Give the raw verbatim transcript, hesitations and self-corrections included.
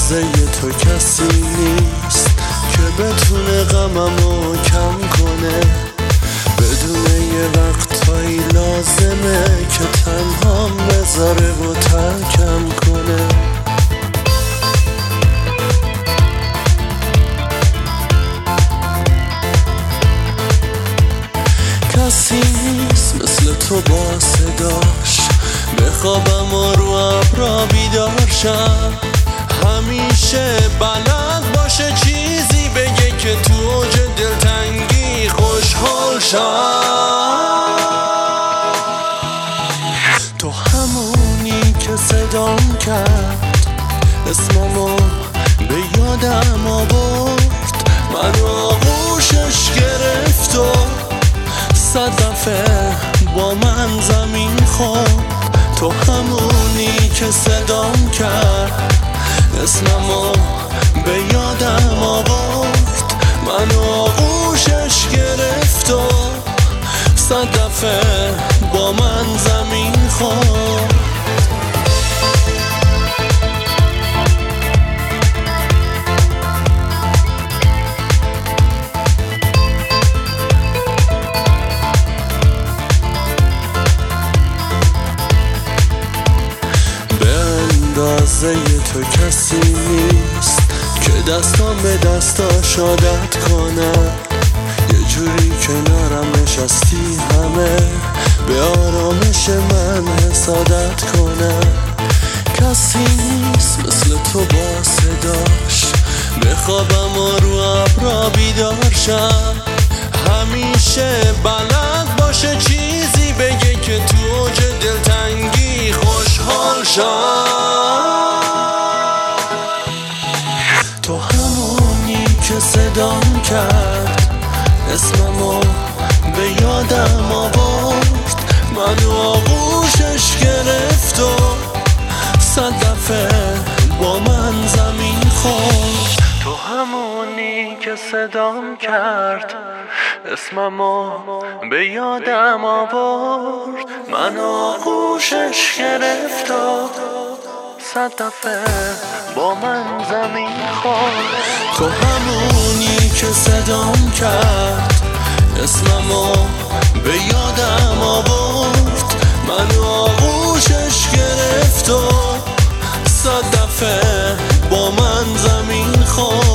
اندازه تو کسی نیست که بتونه غممو کم کنه. بدون یه وقتایی لازمه که تنهام بذاره و ترکم کنه. کسی نیست مثل تو با صداش بخوابم و رو ابرا بیدار شم. همیشه بلد باشه چیزی بگه که تو اوج دلتنگی خوشحال شم. تو همونی که صدام کرد، اسممو به یادم آورد، من آغوشش گرفت و صد دفعه با من زمین خورد. تو همونی که صدام کرد، اسممو به یادم آورد، من آغوشش گرفت و صد دفعه با من زمین خورد. اندازه تو کسی نیست که دستام به دستاش عادت کنن. یه جوری کنارم نشستی همه به آرامش من حسادت کنن. کسی نیست مثل تو با صداش بخوابم و رو ابرا بیدار شم. همیشه بلد باشه چیزی بگه که تو اوج دلتنگی خوشحال شم. تو همونی که صدام کرد، اسممو به یادم آورد، من آغوشش گرفت و صد دفعه با من زمین خورد. تو همونی که صدام کرد، اسممو به یادم آورد، من آغوشش گرفت و صد دفعه با من زمین خورد. تو همونی که صدام کرد، اسممو به یادم آورد، من آغوشش گرفت و صد دفعه با من زمین خورد.